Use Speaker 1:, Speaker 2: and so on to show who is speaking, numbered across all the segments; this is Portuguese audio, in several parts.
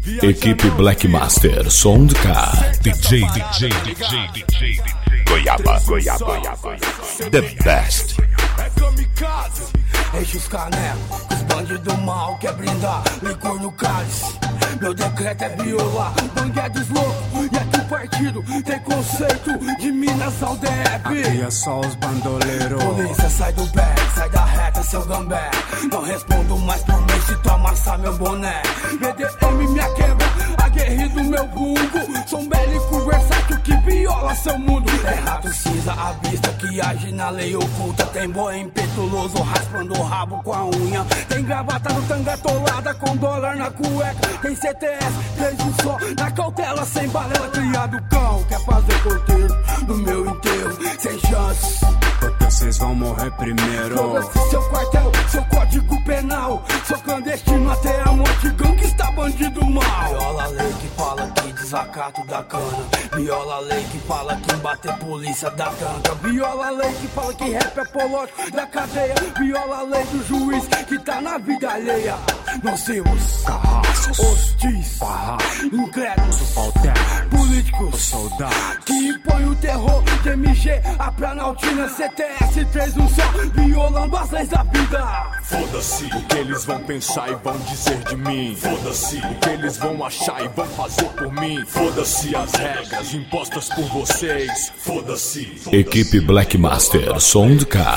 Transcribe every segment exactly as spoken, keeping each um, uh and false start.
Speaker 1: Equipe Black Master, som de cá.
Speaker 2: D J, D J, D J, D J,
Speaker 1: Goiaba, Goiaba, Goiaba. The best.
Speaker 3: É kamikaze, enche os canecos. Os bandidos mal quer brindar, licor no cálice. Meu decreto é violar, banguedos loucos. E aqui o partido tem conceito de Minas ao D F.
Speaker 4: Aqui é só os bandoleiros.
Speaker 3: Polícia, sai do pé, sai da reta, seu gambé. Não respondo mais por mim se tu amassar meu boné. B D M minha quebra, aguerrido meu bungo. Sou um bélico versátil que viola seu mundo. É rato cinza à vista que age na lei oculta. Tem boi impetuoso raspando o rabo com a unha. Tem gravata no tanga atolada com dólar na cueca. Tem C T S, três um só, na cautela sem balela. Criado cão, quer fazer corteiro no meu enterro, sem chance.
Speaker 4: Porque vocês vão morrer primeiro.
Speaker 3: Foda-se seu quartel, seu código penal. Sou clandestino até a morte, gangsta bandido mal. Viola a lei que fala que desacato da cana. Viola a lei que fala que bater polícia da tanca. Viola a lei que fala que rap é apológico da cadeia. Viola a lei do juiz que tá na vida alheia. Nocivos,
Speaker 4: Carrascos,
Speaker 3: hostis,
Speaker 4: barracos,
Speaker 3: incrédulos,
Speaker 4: subalternos,
Speaker 3: políticos,
Speaker 4: soldados
Speaker 3: que impõe o terror de M G, a Planaltina, C T S três um só, violando as leis da vida.
Speaker 2: Foda-se o que eles vão pensar e vão dizer de mim. Foda-se o que eles vão achar e vão fazer por mim. Foda-se as regras impostas por vocês. Foda-se.
Speaker 1: Equipe Black Master, som de cá.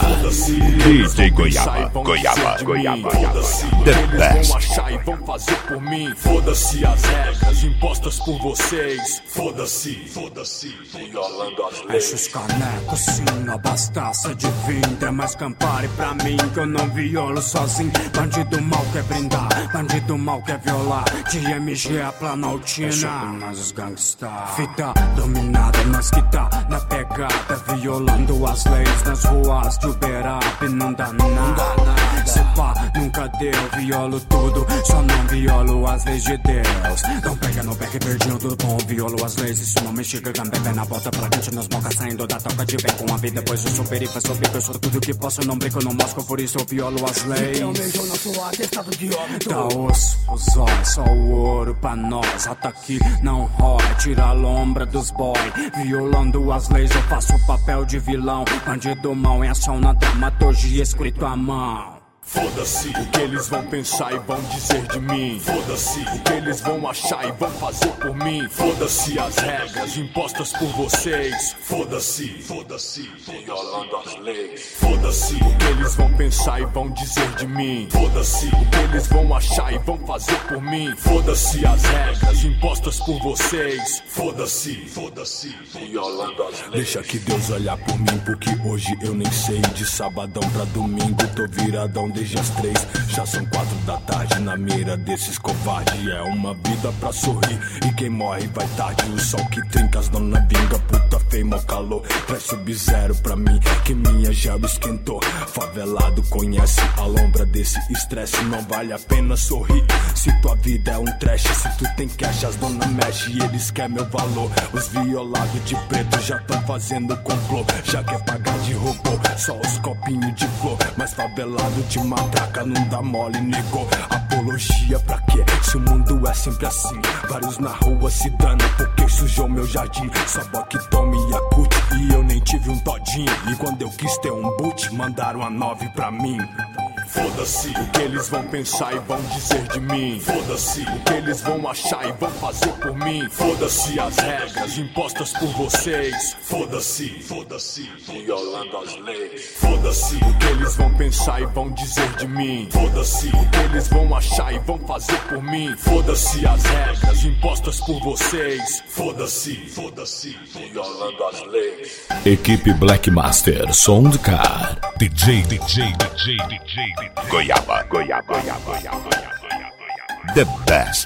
Speaker 1: D J Goiaba, Goiaba, Goiaba. The best.
Speaker 2: Vão achar e vão fazer por mim. Foda-se as regras impostas por vocês. Foda-se, foda-se, violando as leis.
Speaker 4: Enche os canecos, sim, não bastaça de vinho. É mais Campari pra mim que eu não violo sozinho. Bandido mal quer brindar, bandido mal quer violar. De M G a Planaltina, nós os gangsta. Fita dominada, nós que tá na pegada. Violando as leis nas ruas de Uberaba. Não dá nada, se pá, nunca deu. Violo tudo, só não violo as leis de Deus. Não pega no back, perdiam tudo bom. Violo as leis, isso não me chega. Gambé na bota pra quente nas bocas, saindo da toca de bem com a vida. Depois eu sou perifa, sou bico, eu sou tudo que posso. Não brinco, não mosco, por isso eu violo as leis.
Speaker 3: Eu vejo na sua atestado de óbito.
Speaker 4: Dá osso, os olhos, só o ouro pra nós. Ataque não rola, tira a lombra dos boy. Violando as leis, eu faço o papel de vilão. Bandido mal em ação na dramaturgia escrito à mão.
Speaker 2: Foda-se o que eles vão pensar e vão dizer de mim. Foda-se o que eles vão achar e vão fazer por mim. Foda-se as regras impostas por vocês. Foda-se, foda-se, violando as leis. Foda-se o que eles vão pensar e vão dizer de mim. Foda-se o que eles vão achar e vão fazer por mim. Foda-se as regras impostas por vocês. Foda-se, foda-se, violando as leis.
Speaker 5: Deixa que Deus olhar por mim, porque hoje eu nem sei. De sabadão pra domingo tô viradão desde as três. Já são quatro da tarde na mira desses covardes. É uma vida pra sorrir e quem morre vai tarde. O sol que trinca as dona vinga, puta feio, mó calor. Traz sub-zero pra mim que minha gel esquentou. Favelado conhece a lombra desse estresse. Não vale a pena sorrir se tua vida é um trash. Se tu tem cash as dona mexe e eles querem meu valor. Os violados de preto já tão fazendo complô. Já quer pagar de robô, só os copinhos de flor. Mas favelado de matraca não dá mole, negou. Apologia pra quê? Se o mundo é sempre assim. Vários na rua se dana porque sujou meu jardim. Só boy que tome Yakult e eu nem tive um todinho. E quando eu quis ter um boot, mandaram a nove pra mim.
Speaker 2: Foda-se o que eles vão pensar e vão dizer de mim. Foda-se o que eles vão achar e vão fazer por mim. Foda-se as regras impostas por vocês. Foda-se, foda-se, violando as leis. Foda-se o que eles vão pensar e vão dizer de mim. Foda-se o que eles vão achar e vão fazer por mim. Foda-se as regras impostas por vocês. Foda-se, foda-se, violando as leis.
Speaker 1: Equipe Black Master, som de cá.
Speaker 2: D J, D J, D J, D J.
Speaker 1: Goiaba, Goiaba, Goiaba, Goiaba, Goiaba. The best.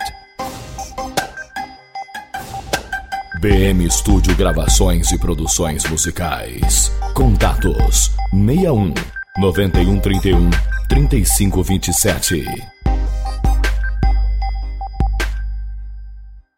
Speaker 1: B M Estúdio Gravações e Produções Musicais. Contatos seis um, nove um três um, três cinco dois sete.